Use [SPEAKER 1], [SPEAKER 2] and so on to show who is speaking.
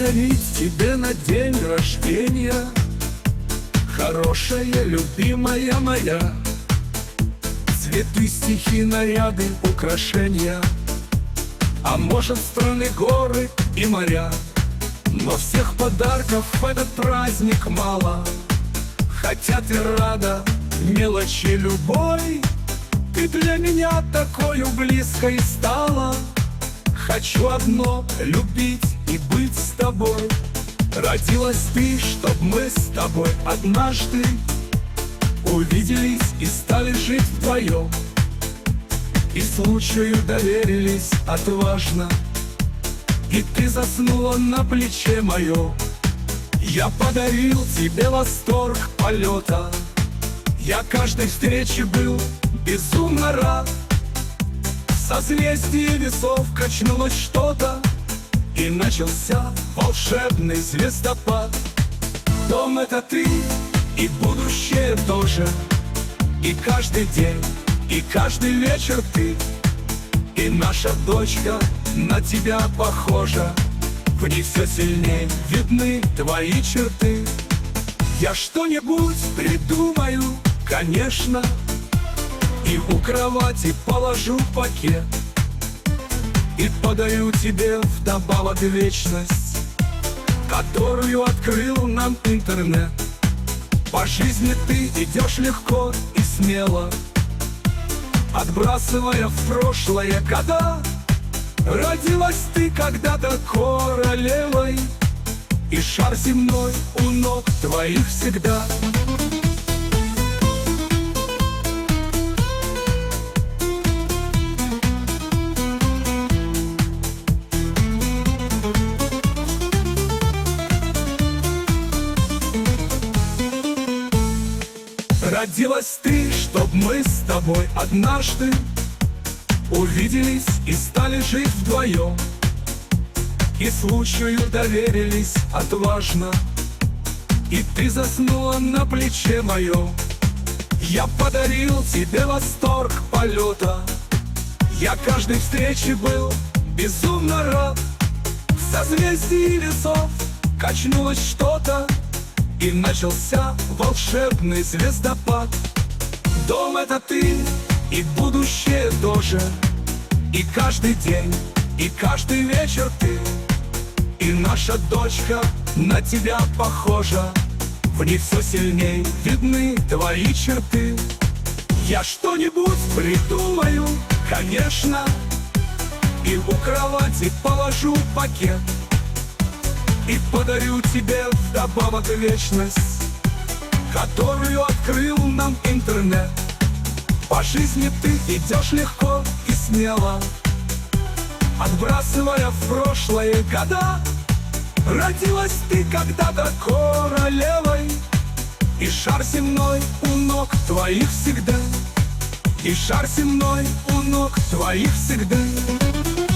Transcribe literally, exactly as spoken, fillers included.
[SPEAKER 1] подарить тебе на день рождения, хорошая, любимая моя. Цветы, стихи, наряды, украшения, а может, страны, горы и моря. Но всех подарков в этот праздник мало, хотя ты рада мелочи любой. Ты для меня такою близкой стала. Хочу одно — любить и быть с тобой. Родилась ты, чтоб мы с тобой однажды увиделись и стали жить вдвоем, и случаю доверились отважно, и ты заснула на плече моем. Я подарил тебе восторг полета, я каждой встрече был безумно рад. В созвездии весов качнулось что-то, и начался волшебный звездопад. Дом — это ты, и будущее тоже, и каждый день, и каждый вечер ты, и наша дочка на тебя похожа. В ней все сильнее видны твои черты. Я что-нибудь придумаю, конечно, и у кровати положу пакет, и подарю тебе вдобавок вечность, которую открыл нам интернет. По жизни ты идешь легко и смело, отбрасывая в прошлое года. Родилась ты когда-то королевой, и шар земной у ног твоих всегда. Родилась ты, чтоб мы с тобой однажды увиделись и стали жить вдвоем, и случаю доверились отважно, и ты заснула на плече моем. Я подарил тебе восторг полета, я каждой встрече был безумно рад. В созвездии весов качнулось что-то, и начался волшебный звездопад. Дом — это ты, и будущее тоже, и каждый день, и каждый вечер ты, и наша дочка на тебя похожа. В ней все сильней видны твои черты. Я что-нибудь придумаю, конечно, и у кровати положу пакет, и подарю тебе вдобавок вечность, которую открыл нам интернет. По жизни ты идешь легко и смело, отбрасывая в прошлое года. Родилась ты когда-то королевой, и шар земной у ног твоих всегда, и шар земной у ног твоих всегда.